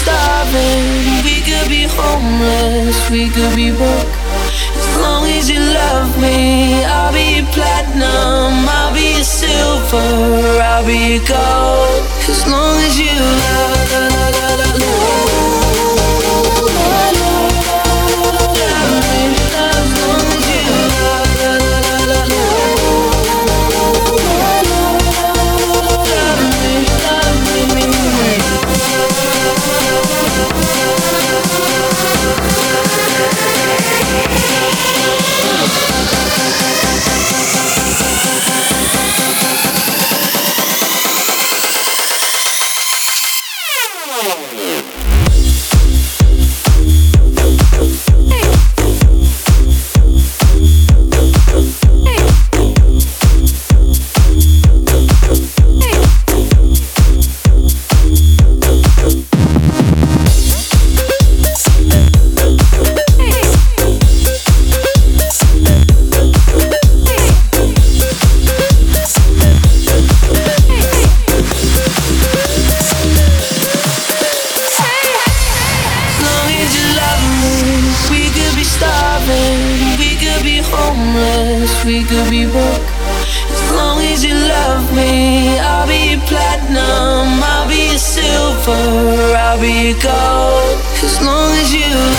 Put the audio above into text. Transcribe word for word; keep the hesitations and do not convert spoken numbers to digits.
starving, we could be homeless, we could be broke. As long as you love me, I'll be your platinum, I'll be your silver, I'll be your gold. As long as you love, love, love, love, love, love, love me. As long as you love, love, love, love, love, love me, love me. We could be broke. As long as you love me, I'll be your platinum, I'll be your silver, I'll be your gold. As long as you